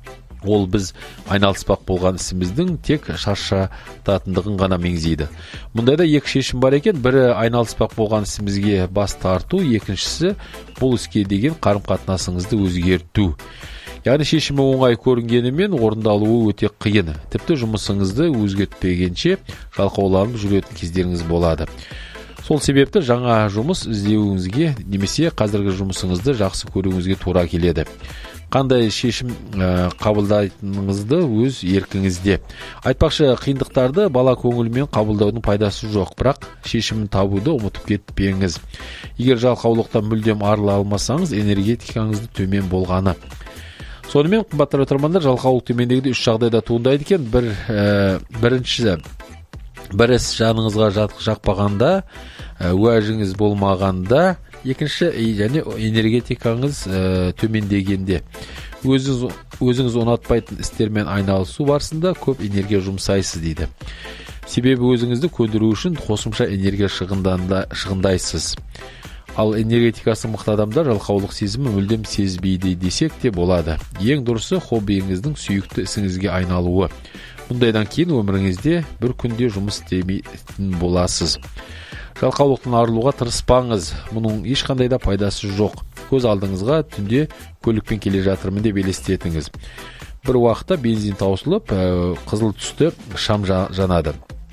Ол біз айналыспақ болған ісіміздің тек шаршататындығын ғана меңзейді. Мұндайда екі шешім бар екен. Бірі айналыспақ болған ісімізге бас тарту, екіншісі бұл іске деген қарым-қатынасыңызды өзгерту. Яғни шешімі оңай көрінгенімен орындалуы өте қиын. Тіпті жұмысыңызды өзгертпегенше жалқауланып жүретін кездеріңіз болады. Сол себепті жаңа жұмыс іздеуіңізге немесе қазіргі жұмысыңызды жақсы көруіңізге тура келеді. Қандай шешім ә, қабылдайтыныңызды өз еркіңізде. Айтпақшы, қиындықтарды бала көңілмен қабылдаудың пайдасы жоқ, бірақ шешімін табуды ұмытып кетпеңіз. Егер жалқаулықтан мүлдем арыла алмасаңыз, энергетикаңызды төмен болғаны. Сонымен, қымбатты радиотыңдармандар, жалқаулық төмендегіде үш жағдайда туындайды екен. Бір ә, біріншісі, бір іс жаныңызға жақпағанда, уәжіңіз болмағанда, екінші және энергетикаңыз ә, төмендегенде. Өзіңіз, өзіңіз ұнатпайтын істермен айналысу барысында көп энергия жұмсайсыз дейді. Себебі өзіңізді көндіру үшін қосымша энергия шығындайсыз. Ал энергетикасы мықты адамдар жалқаулық сезімі мүлдем сезбейді десек те болады. Ең дұрысы хоббиіңіздің сүйікті ісіңізге айналуы. Мұндайдан кейін өміріңізде бір күнде жұмыс істемейтін боласыз. Жалқаулықтан арылуға тырыспаңыз. Мұның ешқандай да пайдасы жоқ. Көз алдыңызға түнде көлікпен келе жатырмын деп елестетіңіз. Бір уақытта бензин таусылып, қызыл түсті шам жанады.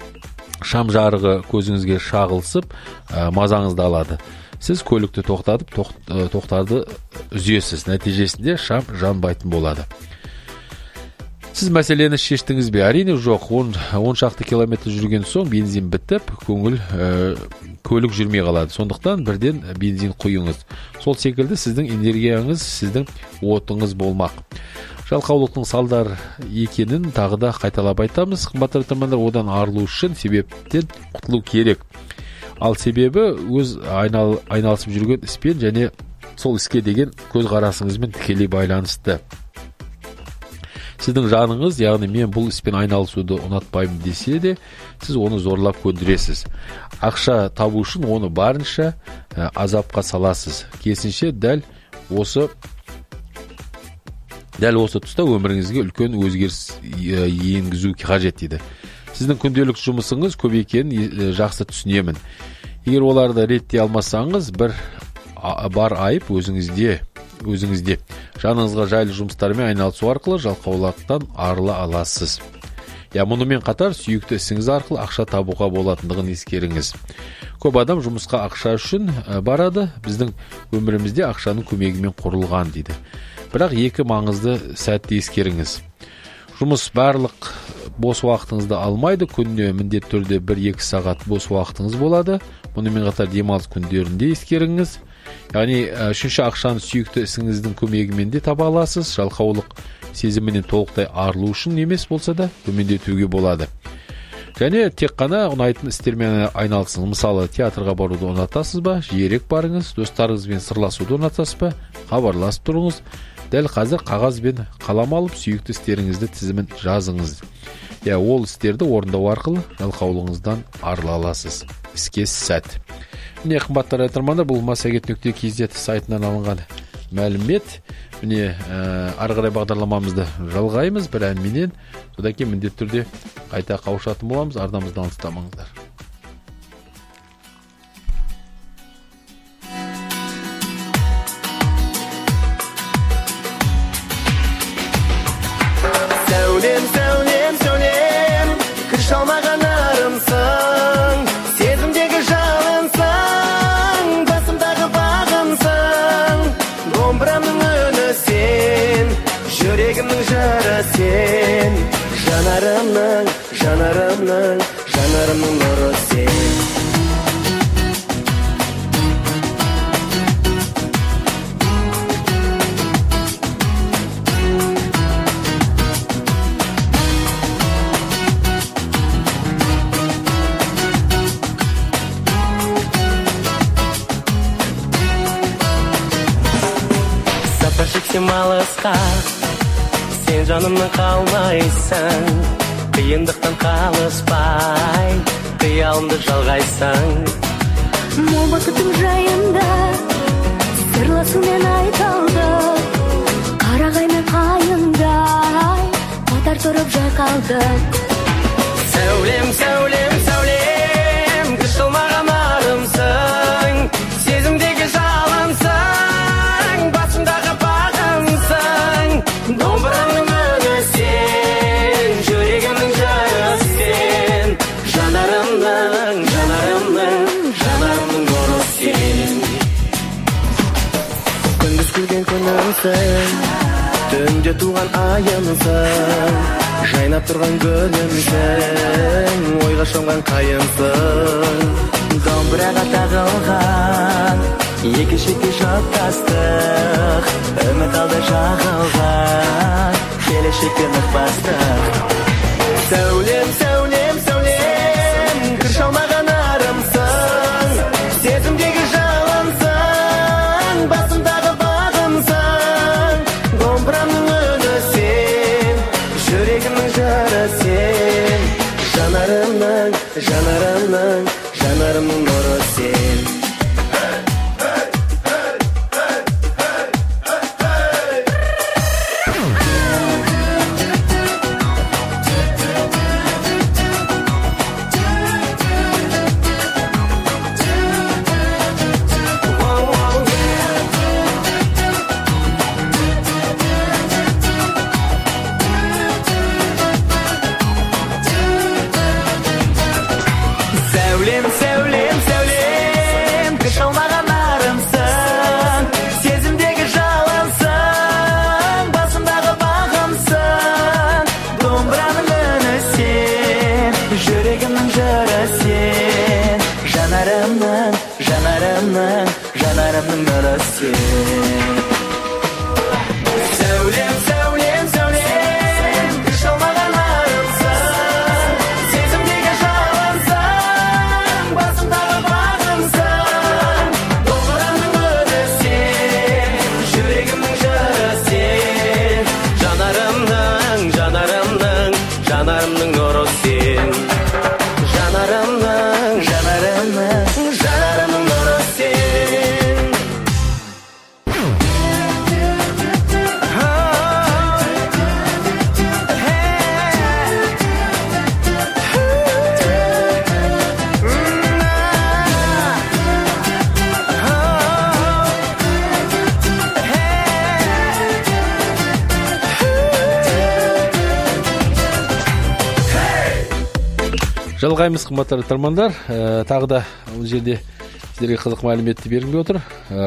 Шам жарығы көзіңізге шағылсып, мазаңызды алады. Сіз көлікті тоқтатып, тоқтарды үзесіз. Нәтижесінде шам жанбайтын болады. Сіз мәселені шештіңіз бе? Әрине жоқ. он шақты километр жүрген соң бензин бітіп, көңіл ә, көлік жүрмей қалады. Сондықтан бірден бензин құйыңыз. Сол секілді сіздің энергияңыз, сіздің отыңыз болмақ. Жалқаулықтың салдар екенін тағы да қайталап айтамыз. Қымбатты радиотыңдармандар, одан арылу үшін себептен құтылу керек. Ал себебі өз айнал, айналысып жүрген іспен және сол іске деген көз қарасыңызбен тікелей байланысты. Сіздің жаныңыз, яғни мен бұл іспен айналысуды ұнатпаймын десе де, сіз оны зорлап көндіресіз. Ақша табу үшін оны барынша ә, азапқа саласыз. Керісінше дәл осы дәл осы тұста өміріңізге үлкен өзгеріс енгізу қажет дейді. Сіздің күнделік жұмысыңыз көп екенін жақсы түсінемін. Егер оларды реттей алмасаңыз, бір бар айып өзіңізде. өзіңізде. Жаныңызға жайлы жұмыстармен айналысу арқылы жалқаулықтан арыла аласыз. Я мұнымен қатар сүйікті ісіңіз арқылы ақша табуға болатындығын ескеріңіз. Көп адам жұмысқа ақша үшін барады, біздің өмірімізде ақшаның көмегімен құрылған дейді. Бірақ екі маңызды сәтті ескеріңіз. Жұмыс барлық бос уақытыңызды алмайды, күніне міндетті түрде бір-екі сағат бос уақытыңыз болады. Мұнымен қатар демалыс күндерінде ескеріңіз. Яғни үшінші ақшаны сүйікті ісіңіздің көмегімен де таба аласыз. Жалқаулық сезімінен толықтай арылу үшін емес болса да төмендетуге болады. Және тек қана ұнайтын істермен айналысыңыз. Мысалы, театрға баруды ұнатасыз ба? Жиірек барыңыз. Достарыңызбен сырласуды ұнатасыз ба? Хабарласып тұрыңыз. Дәл қазір қағаз бен қалам алып сүйікті істеріңізді тізімін жазыңыз. Я ол істерді орындау арқылы жалқаулығыңыздан арыла аласыз. Іске сәт. Міне қымбатты радиотыңдармандар, бұл массагет нүкте кз сайтынан алынған мәлімет. Міне ары қарай бағдарламамызды жалғаймыз бір әнменен. Содан кейін міндетті түрде қайта қауышатын боламыз. Арнамыздан алыстамаңыздар. Сәулем, сәулем, сәулем, кіш алмаған арымсың, сезімдегі жалынсың, басымдағы бағымсың, домбырамның үні сен, жүрегімнің жары сен, жанарымның, жанарымның, жанарымның нұры сен. Сен алысқа, сен жанымнан қалмайсың, қиындықтан қалыспай, қиялымды жалғайсың. Мол бақытым жайында сырласумен айталды, қарағай мен қайыңдай қатар тұрып жайқалдық. Сәулем, сәулем, сәулем, кіш алмаған арымсың, сезімдегі жалынсың, басымдағы домбырамның үні сен, жүрегімнің жары сен, жанарымның, жанарымның, жанарымның нұры сен. Күндіз күлген күнімсің, түнде туған айымсың, жайнап тұрған гүлімсің, ойға шомған қайымсың. Домбыраға тағылған екі шеке жаттастық, үміт алды жағылған, келешекке нық бастық. Сәулем, сәулем, сәулем, кір шалмаған арымсың, сезімдегі жалынсың, басымдағы бағымсың, домбырамның үні сен, жүрегімнің жары сен, жанарымның, жанарымның, жанарымның нұры сен. Сәулем, сәулем, сәулем, кіш алмаған арымсың, сезімдегі жалынсың, басымдағы бағымсың, домбырамның үні сен, жүрегімнің жары сен, жанарымның, жанарымның, жанарымның нұры сен, жанарымның, жанарымның, жанарымның нұры сен. Жалғаймыз, қымбатты тыңдармандар. Тағы да бұл жерде сіздерге қызық мәліметті бергім отыр.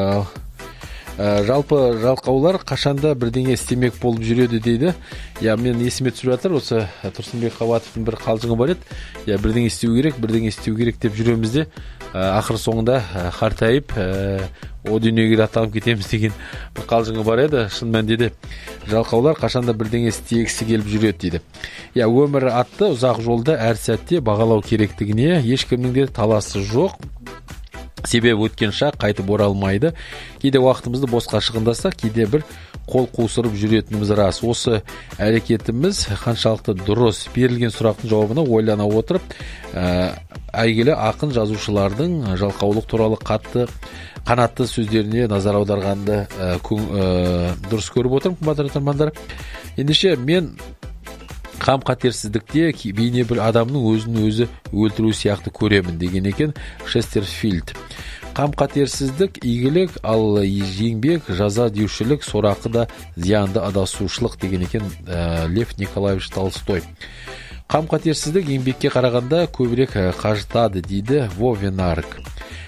Жалпы жалқаулар қашанда бірдеңе істемек болып жүреді дейді. Я мен есіме түсіп жатыр, осы Тұрсынбек Қабатовтың бір қалжыңы бар еді. Я бірдеңе істеу керек, бірдеңе істеу керек деп жүреміз де, ақыр соңында қартайып, о дүниеге аттанып кетеміз деген бір қалжыңы бар еді. Шын мәнінде де жалқаулар қашанда бірдеңе істегісі келіп жүреді дейді. Я өмір атты ұзақ жолда әр сәтте бағалау керектігіне ешкімнің де таласы жоқ. Себебі өткен шақ қайтып оралмайды. Кейде уақытымызды босқа шығындасақ, кейде бір қол қусырып жүретініміз рас. Осы әрекетіміз қаншалықты дұрыс? Берілген сұрақтың жауабына ойлана отырып, әйгілі ақын жазушылардың жалқаулық туралы қатты қанатты сөздеріне назар аударғанды дұрыс көріп отырмын, қымбатты тыңдармандар. Ендеше мен қам қатерсіздікте бейне бір адамның өзін өзі өлтіру сияқты көремін деген екен Шестерфилд. Қам қатерсіздік игілік, ал еңбек, жаза деушілік, сорақы да зиянды адасушылық деген екен Лев Николаевич Толстой. Қам қатерсіздік еңбекке қарағанда көбірек қажытады дейді Вовенарк.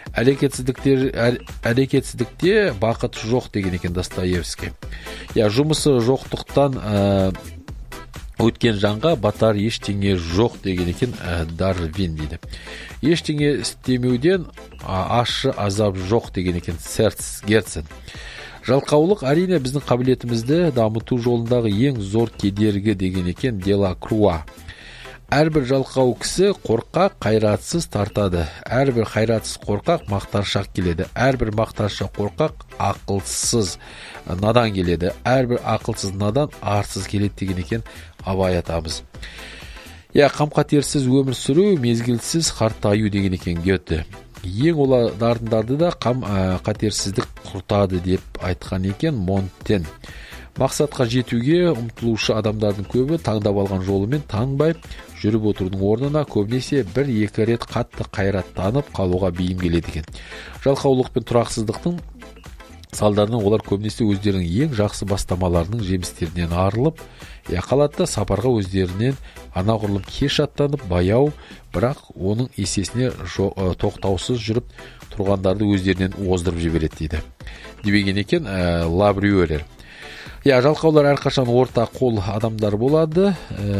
Әрекетсіздікте бақыт жоқ деген екен Достоевский. Я жұмысы жоқтықтан өткен жанға батар ештеңе жоқ деген екен Дарвин дейді. Ештеңе істемеуден ащы азап жоқ деген екен Герцен. Жалқаулық әрине біздің қабілетімізді дамыту жолындағы ең зор кедергі деген екен Делакруа. Әрбір жалқау кісі қорқақ, қайратсыз тартады. Әрбір қайратсыз қорқақ мақтаншақ келеді. Әрбір мақтаншақ қорқақ ақылсыз надан келеді. Әрбір ақылсыз надан арсыз келеді деген екен Абай атамыз. Я қам қатерсіз өмір сүру, мезгілсіз қартаю деген екен Гете. Ең ола дарындарды да қам қатерсіздік құртады деп айтқан екен Монтен. Мақсатқа жетуге ұмтылушы адамдардың көбі таңдап алған жолымен таңбай жүріп отырудың орнына көбінесе бір-екі рет қатты қайраттанып қалуға бейім келеді екен. Жалқаулық пен тұрақсыздықтың салдарынан олар көбінесе өздерінің ең жақсы бастамаларының жемістерінен арылып, қалады да сапарға өздерінен анағұрлым кеш аттанып, баяу, бірақ оның есесіне тоқтаусыз жүріп тұрғандарды өздерінен оздырып жібереді дейді. Дебеген екен Лабрюер. Я жалқаулар әрқашан орта қол адамдар болады.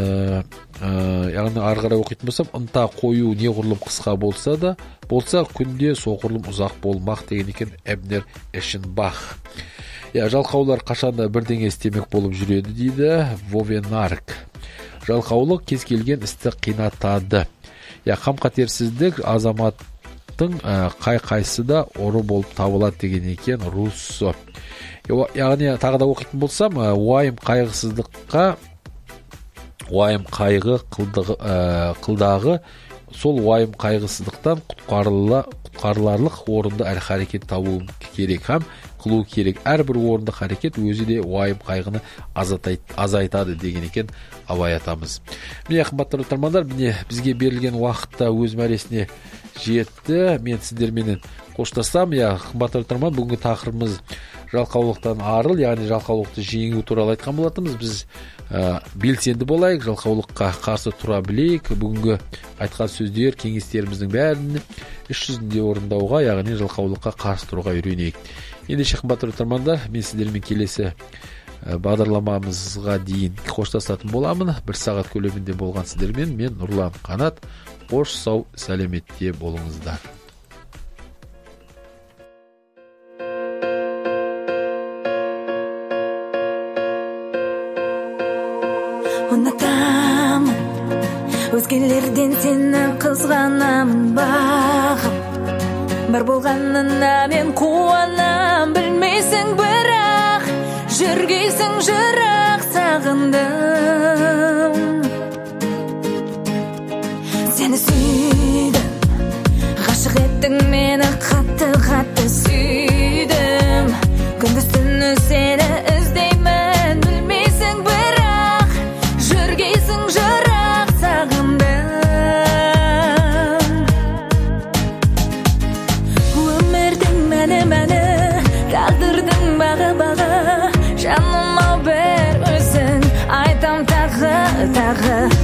Яғни арғара оқитын болсам, ынта қою неғұрлым қысқа болса да, болса күнде соғұрлым ұзақ болмақ деген екен Эбнер Эшенбах. Я жалқаулар қашанда бірдеңе істемек болып жүреді дейді Вовенарк. Жалқаулық кез келген істі қинатады. Я қам қатерсіздік азаматтың қай-қайсы да ұры болып табылады деген екен Руссо. Яғни тағы да оқитын болсам, уайым қайғысыздыққа, уайым қайғы қылдағы, сол уайым қайғысыздықтан құтқарыларлық орынды әр харекет табу керек һәм қылу керек. Әрбір орынды харекет өзі де уайым қайғыны азайтады деген екен Абай атамыз. Міне қымбатты тыңдармандар, міне бізге берілген уақытта өз мәресіне жетті. Мен сіздерменен қоштасам. Я қымбатты тыңдарман, бүгінгі тақырыбымыз жалқаулықтан арыл, яғни жалқаулықты жеңу туралы айтқан болатынбыз. Біз ә, белсенді болайық, жалқаулыққа қарсы тұра білейік. Бүгінгі айтқан сөздер, кеңестеріміздің бәрін іс жүзінде орындауға, яғни жалқаулыққа қарсы тұруға үйренейік. Ендеше қымбатты тыңдармандар, мен сіздермен келесі бағдарламамызға дейін қоштасатын боламын. Бір сағат көлемінде болған сіздермен мен Нұрлан Қанат. Қош сау сәлеметте болыңыздар. Ұнатамын, өзгелерден сені қызғанамын бағым. Бар болғанына мен қуанам, білмейсің бірақ, жүргейсің жырақ сағындым. Сені сүйдім, ғашық еттің мені, қатты-қатты сүйдім. Күндіз түні сені іздеймін, білмейсің бірақ, жүргейсің жырақ сағындым. Өмірдің мәні-мәні, тағдырдың бағы-бағы, жаным ау бір өзің, айтам тағы-тағы.